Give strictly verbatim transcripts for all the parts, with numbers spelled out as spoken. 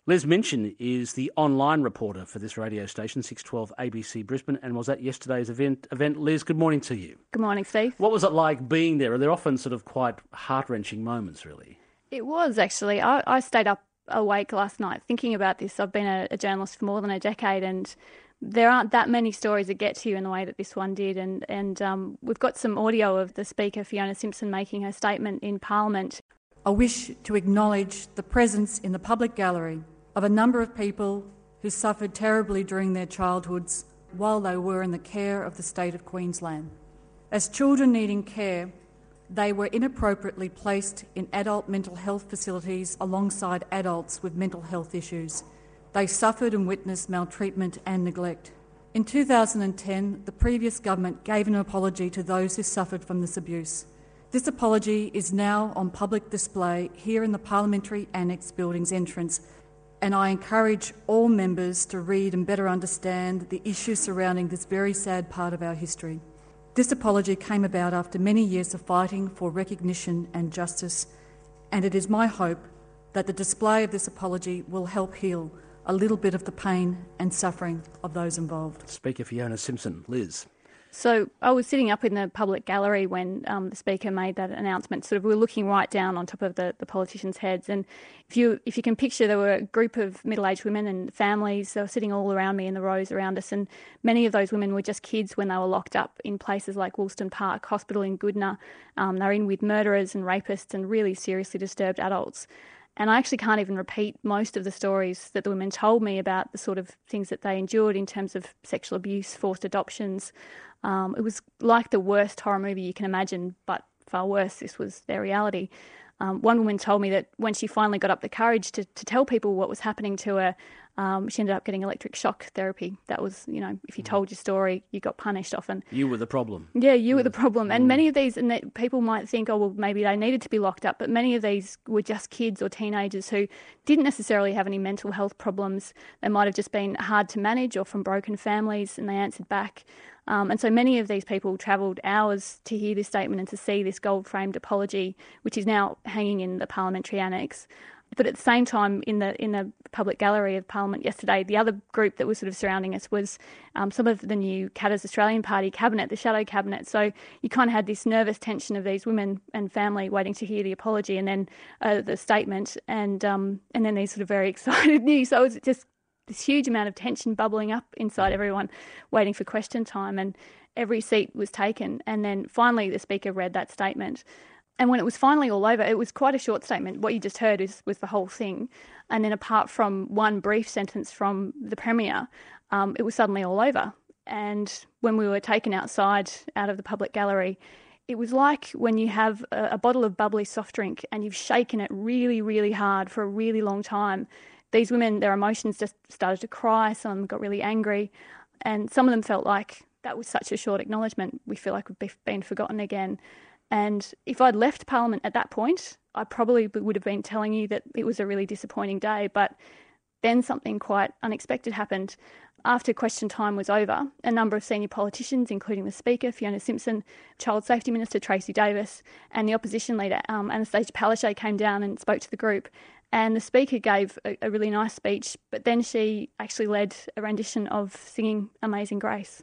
Les Minchin is the online reporter for this radio station, six twelve A B C Brisbane, and was at yesterday's event. Event, Liz, good morning to you. Good morning, Steve. What was it like being there? Are there often sort of quite heart-wrenching moments, really? It was, actually. I, I stayed up awake last night thinking about this. I've been a, a journalist for more than a decade, and there aren't that many stories that get to you in the way that this one did. And, and um, we've got some audio of the Speaker, Fiona Simpson, making her statement in Parliament. I wish to acknowledge the presence in the public gallery of a number of people who suffered terribly during their childhoods while they were in the care of the state of Queensland. As children needing care, they were inappropriately placed in adult mental health facilities alongside adults with mental health issues. They suffered and witnessed maltreatment and neglect. In two thousand ten, the previous government gave an apology to those who suffered from this abuse. This apology is now on public display here in the Parliamentary Annex Building's entrance, and I encourage all members to read and better understand the issues surrounding this very sad part of our history. This apology came about after many years of fighting for recognition and justice, and it is my hope that the display of this apology will help heal a little bit of the pain and suffering of those involved. Speaker Fiona Simpson. Liz. So I was sitting up in the public gallery when um, the Speaker made that announcement. Sort of, we were looking right down on top of the, the politicians' heads, and if you if you can picture, there were a group of middle-aged women and families. They were sitting all around me in the rows around us, and many of those women were just kids when they were locked up in places like Woolston Park Hospital in Goodna. Um, they were in with murderers and rapists and really seriously disturbed adults. And I actually can't even repeat most of the stories that the women told me about the sort of things that they endured in terms of sexual abuse, forced adoptions. Um, it was like the worst horror movie you can imagine, but far worse. This was their reality. Um, one woman told me that when she finally got up the courage to, to tell people what was happening to her, um, she ended up getting electric shock therapy. That was, you know, if you told your story, you got punished often. You were the problem. Yeah, you were the problem. And many of these, and that people might think, oh, well, maybe they needed to be locked up, but many of these were just kids or teenagers who didn't necessarily have any mental health problems. They might have just been hard to manage or from broken families, and they answered back. Um, and so many of these people travelled hours to hear this statement and to see this gold-framed apology, which is now hanging in the Parliamentary Annex. But at the same time, in the in the public gallery of Parliament yesterday, the other group that was sort of surrounding us was um, some of the new Katter's Australian Party cabinet, the shadow cabinet. So you kind of had this nervous tension of these women and family waiting to hear the apology and then uh, the statement, and um, and then these sort of very excited news. So it was just this huge amount of tension bubbling up inside everyone, waiting for question time, and every seat was taken. And then finally the Speaker read that statement. And when it was finally all over, it was quite a short statement. What you just heard is, was the whole thing. And then apart from one brief sentence from the Premier, um, it was suddenly all over. And when we were taken outside, out of the public gallery, it was like when you have a, a bottle of bubbly soft drink and you've shaken it really, really hard for a really long time. These women, their emotions just started to cry. Some of them got really angry. And some of them felt like that was such a short acknowledgement. We feel like we've been forgotten again. And if I'd left Parliament at that point, I probably would have been telling you that it was a really disappointing day. But then something quite unexpected happened. After question time was over, a number of senior politicians, including the Speaker, Fiona Simpson, Child Safety Minister Tracy Davis, and the opposition leader, um, Anastasia Palaszczuk, came down and spoke to the group. And the Speaker gave a, a really nice speech, but then she actually led a rendition of singing Amazing Grace.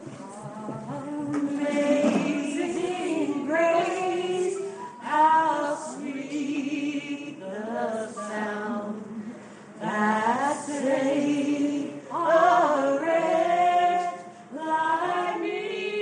Amazing Grace, how sweet the sound that saved a wretch like me.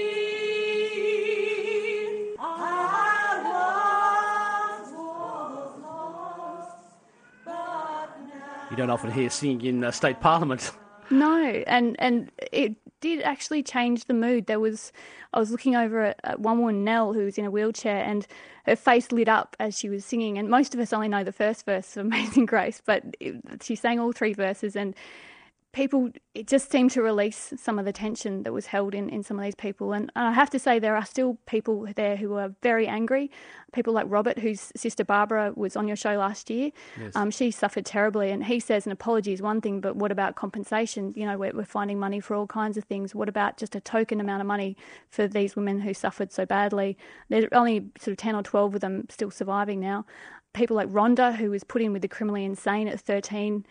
I once was lost, but now... You don't often hear singing in uh, state parliament. No, and and it did actually change the mood. There was, I was looking over at, at one woman, Nell, who was in a wheelchair, and her face lit up as she was singing. And most of us only know the first verse of Amazing Grace, but it, she sang all three verses, and people, it just seemed to release some of the tension that was held in, in some of these people. And I have to say there are still people there who are very angry. People like Robert, whose sister Barbara was on your show last year. Yes. Um, she suffered terribly, and he says an apology is one thing, but what about compensation? You know, we're, we're finding money for all kinds of things. What about just a token amount of money for these women who suffered so badly? There's only sort of ten or twelve of them still surviving now. People like Rhonda, who was put in with the criminally insane at thirteen,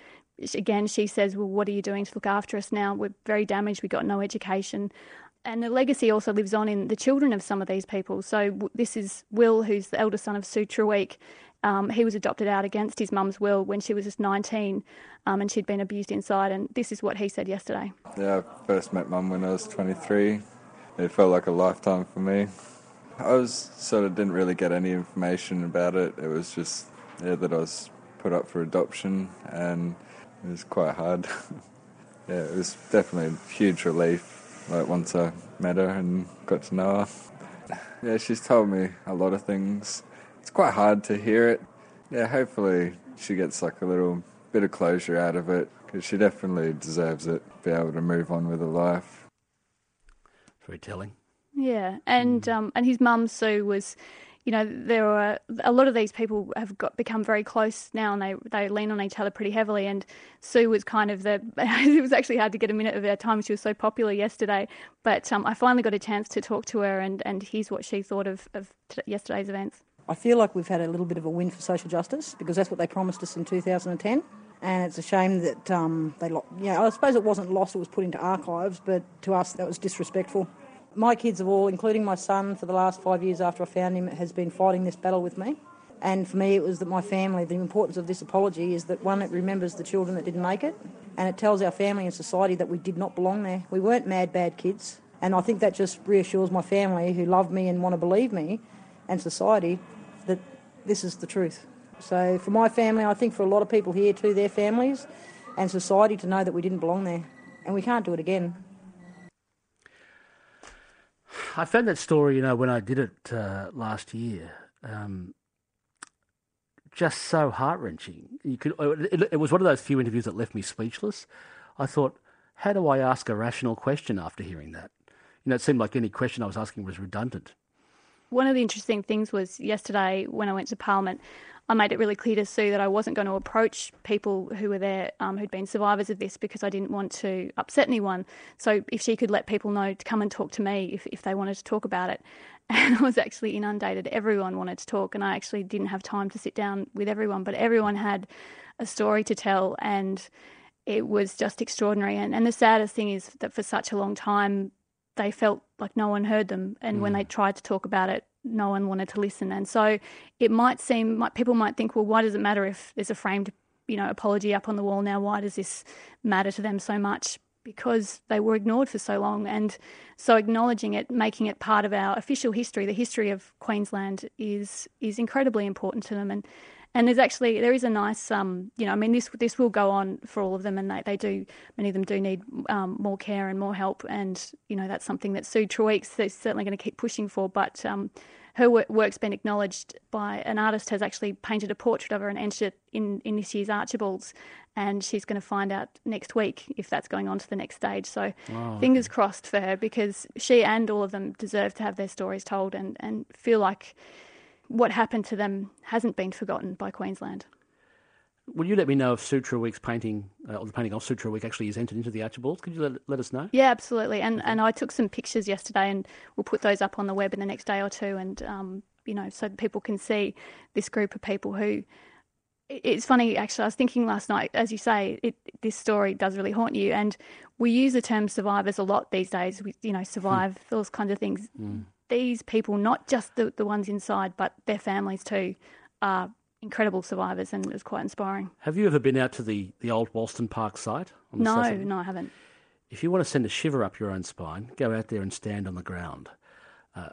again, she says, well, what are you doing to look after us now? We're very damaged. We got no education. And the legacy also lives on in the children of some of these people. So this is Will, who's the eldest son of Sue Treweek. Um, he was adopted out against his mum's will when she was just nineteen, um, and she'd been abused inside. And this is what he said yesterday. Yeah, I first met Mum when I was twenty-three. It felt like a lifetime for me. I was sort of didn't really get any information about it. It was just yeah, that I was put up for adoption, and it was quite hard. Yeah, it was definitely a huge relief. Like once I met her and got to know her. Yeah, she's told me a lot of things. It's quite hard to hear it. Yeah, hopefully she gets like a little bit of closure out of it, because she definitely deserves it, be able to move on with her life. Very telling. Yeah, and mm. um, and his mum, Sue, was, you know, there were a lot of these people have got become very close now, and they, they lean on each other pretty heavily. And Sue was kind of the, it was actually hard to get a minute of her time. She was so popular yesterday. But um, I finally got a chance to talk to her, and, and here's what she thought of, of yesterday's events. I feel like we've had a little bit of a win for social justice, because that's what they promised us in two thousand ten. And it's a shame that um, they, lo- you know, I suppose it wasn't lost, it was put into archives, but to us that was disrespectful. My kids have all, including my son, for the last five years after I found him, has been fighting this battle with me. And for me, it was that my family, the importance of this apology is that, one, it remembers the children that didn't make it, and it tells our family and society that we did not belong there. We weren't mad, bad kids. And I think that just reassures my family, who love me and want to believe me, and society, that this is the truth. So for my family, I think for a lot of people here too, their families and society, to know that we didn't belong there. And we can't do it again. I found that story, you know, when I did it uh, last year, um, just so heart-wrenching. You could, it, it was one of those few interviews that left me speechless. I thought, how do I ask a rational question after hearing that? You know, it seemed like any question I was asking was redundant. One of the interesting things was yesterday when I went to Parliament, I made it really clear to Sue that I wasn't going to approach people who were there um, who'd been survivors of this, because I didn't want to upset anyone. So if she could let people know to come and talk to me if, if they wanted to talk about it. And I was actually inundated. Everyone wanted to talk, and I actually didn't have time to sit down with everyone, but everyone had a story to tell, and it was just extraordinary. And, and the saddest thing is that for such a long time, they felt like no one heard them. And mm. when they tried to talk about it, no one wanted to listen. And so it might seem, might, people might think, well, why does it matter if there's a framed, you know, apology up on the wall now? Why does this matter to them so much? Because they were ignored for so long. And so acknowledging it, making it part of our official history, the history of Queensland, is is incredibly important to them. And And there's actually, there is a nice, um, you know, I mean, this this will go on for all of them, and they, they do, many of them do need um, more care and more help. And, you know, that's something that Sue Treweek is certainly going to keep pushing for. But um, her work, work's been acknowledged by an artist, has actually painted a portrait of her and entered it in, in this year's Archibalds. And she's going to find out next week if that's going on to the next stage. So oh, fingers okay. crossed for her, because she and all of them deserve to have their stories told and, and feel like what happened to them hasn't been forgotten by Queensland. Will you let me know if Sue Treweek's painting, uh, or the painting of Sue Treweek, actually is entered into the Archibalds? Could you let, let us know? Yeah, absolutely. And okay. and I took some pictures yesterday, and we'll put those up on the web in the next day or two, and um, you know, so that people can see this group of people who. It's funny, actually. I was thinking last night, as you say, it, this story does really haunt you, and we use the term survivors a lot these days. We, you know, survive mm. those kinds of things. Mm. These people, not just the, the ones inside, but their families too, are incredible survivors, and it was quite inspiring. Have you ever been out to the, the old Wolston Park site? On the no, South no, I haven't. If you want to send a shiver up your own spine, go out there and stand on the ground. Uh,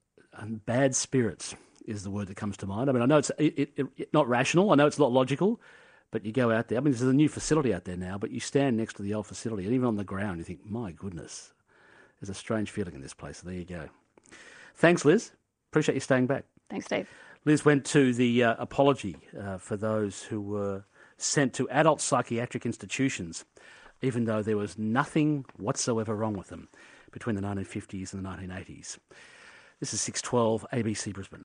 and bad spirits is the word that comes to mind. I mean, I know it's it, it, it, not rational. I know it's not logical, but you go out there. I mean, there's a new facility out there now, but you stand next to the old facility, and even on the ground, you think, my goodness, there's a strange feeling in this place. So there you go. Thanks, Liz. Appreciate you staying back. Thanks, Dave. Liz went to the uh, apology uh, for those who were sent to adult psychiatric institutions, even though there was nothing whatsoever wrong with them between the nineteen fifties and the nineteen eighties. This is six twelve A B C Brisbane.